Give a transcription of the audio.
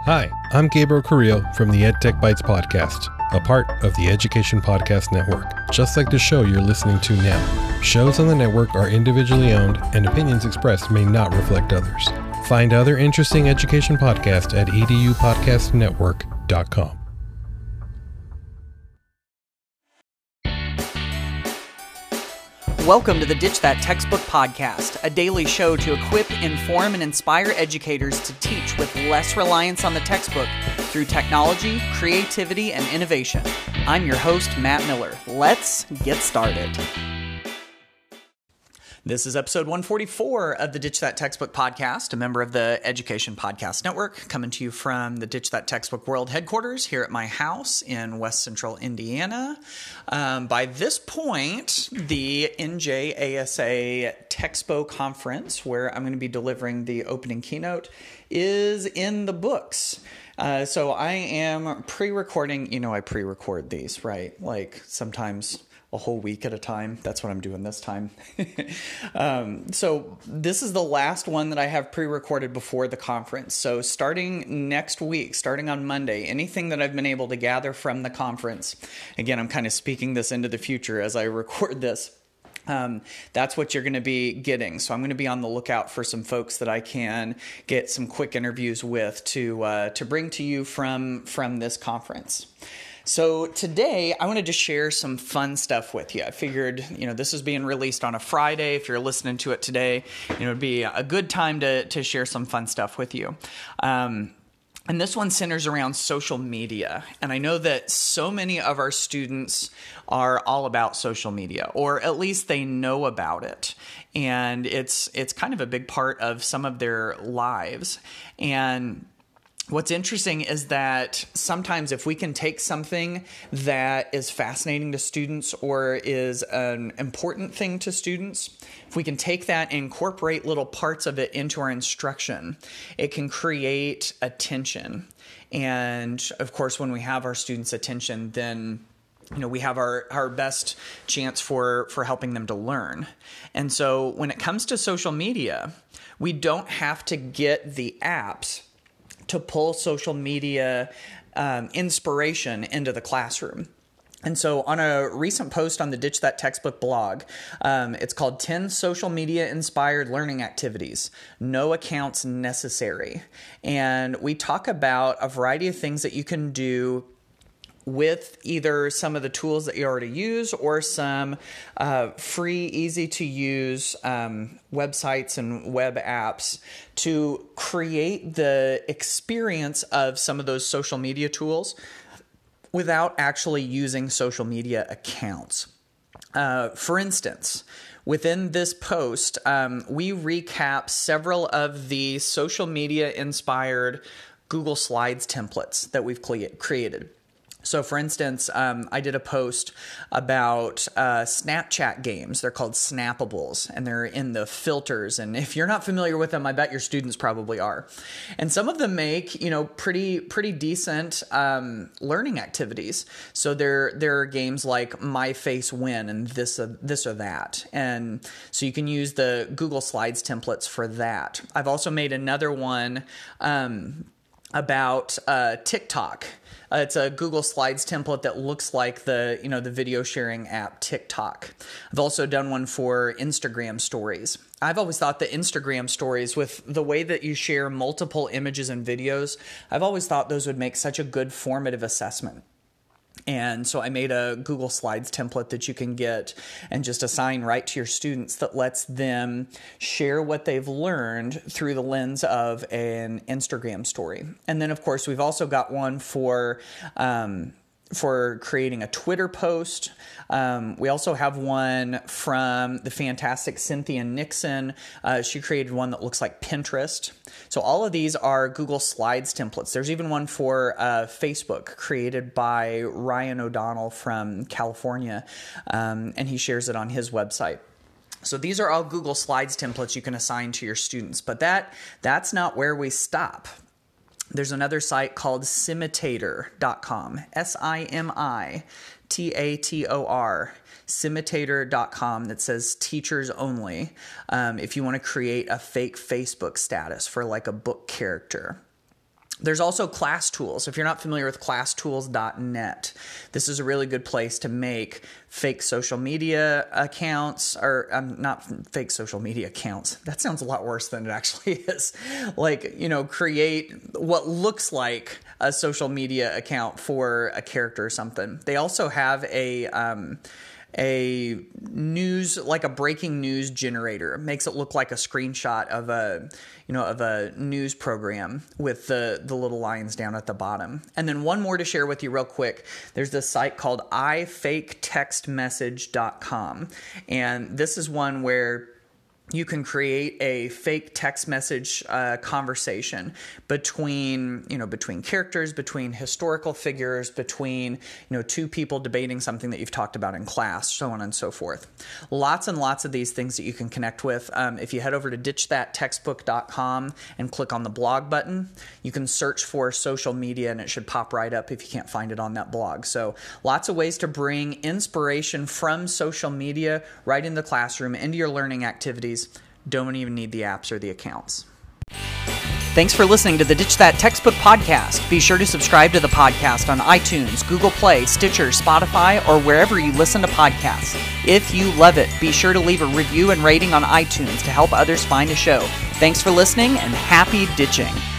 Hi, I'm Gabriel Carrillo from the EdTech Bytes podcast, a part of the Education Podcast Network, just like the show you're listening to now. Shows on the network are individually owned, and opinions expressed may not reflect others. Find other interesting education podcasts at edupodcastnetwork.com. Welcome to the Ditch That Textbook Podcast, a daily show to equip, inform, and inspire educators to teach with less reliance on the textbook through technology, creativity, and innovation. I'm your host, Matt Miller. Let's get started. This is episode 144 of the Ditch That Textbook Podcast, a member of the Education Podcast Network, coming to you from the Ditch That Textbook World headquarters here at my house in West Central Indiana. By this point, the NJASA Texpo Conference, where I'm going to be delivering the opening keynote, is in the books. So I am pre-recording. I pre-record these, right? Like sometimes a whole week at a time. That's what I'm doing this time. So this is the last one that I have pre-recorded before the conference. So starting next week, starting on Monday, anything that I've been able to gather from the conference, again, I'm kind of speaking this into the future as I record this. That's what you're going to be getting. So I'm going to be on the lookout for some folks that I can get some quick interviews with to bring to you from this conference. So today, I wanted to share some fun stuff with you. I figured, this is being released on a Friday. If you're listening to it today, it'd be a good time to share some fun stuff with you. And this one centers around social media. And I know that so many of our students are all about social media, or at least they know about it. And it's kind of a big part of some of their lives. And what's interesting is that sometimes if we can take something that is fascinating to students or is an important thing to students, if we can take that and incorporate little parts of it into our instruction, it can create attention. And of course, when we have our students' attention, then we have our best chance for helping them to learn. And so when it comes to social media, we don't have to get the apps to pull social media inspiration into the classroom. And so on a recent post on the Ditch That Textbook blog, it's called 10 Social Media Inspired Learning Activities, No Accounts Necessary. And we talk about a variety of things that you can do with either some of the tools that you already use or some free, easy-to-use websites and web apps to create the experience of some of those social media tools without actually using social media accounts. For instance, within this post, we recap several of the social media-inspired Google Slides templates that we've created. So for instance, I did a post about Snapchat games. They're called Snappables, and they're in the filters. And if you're not familiar with them, I bet your students probably are. And some of them make, pretty decent learning activities. So there are games like My Face When and this or that. And so you can use the Google Slides templates for that. I've also made another one about TikTok. It's a Google Slides template that looks like the video sharing app TikTok. I've also done one for Instagram stories. I've always thought that Instagram stories, with the way that you share multiple images and videos, I've always thought those would make such a good formative assessment. And so I made a Google Slides template that you can get and just assign right to your students that lets them share what they've learned through the lens of an Instagram story. And then, of course, we've also got one for creating a Twitter post. We also have one from the fantastic Cynthia Nixon. She created one that looks like Pinterest. So all of these are Google Slides templates. There's even one for Facebook created by Ryan O'Donnell from California, and he shares it on his website. So these are all Google Slides templates you can assign to your students, but that's not where we stop. There's another site called Simitator.com, Simitator, Simitator.com, that says teachers only, if you want to create a fake Facebook status for like a book character. There's also ClassTools. If you're not familiar with ClassTools.net, this is a really good place to make fake social media accounts, or not fake social media accounts. That sounds a lot worse than it actually is. Like, create what looks like a social media account for a character or something. They also have a news, like a breaking news generator. It makes it look like a screenshot of a news program with the little lines down at the bottom. And then one more to share with you real quick. There's this site called ifaketextmessage.com. And this is one where you can create a fake text message conversation between characters, between historical figures, between two people debating something that you've talked about in class, so on and so forth. Lots and lots of these things that you can connect with. If you head over to ditchthattextbook.com and click on the blog button, you can search for social media and it should pop right up if you can't find it on that blog. So lots of ways to bring inspiration from social media right in the classroom, into your learning activities. Don't even need the apps or the accounts. Thanks for listening to the Ditch That Textbook podcast. Be sure to subscribe to the podcast on iTunes, Google Play, Stitcher, Spotify, or wherever you listen to podcasts. If you love it, be sure to leave a review and rating on iTunes to help others find the show. Thanks for listening, and happy ditching.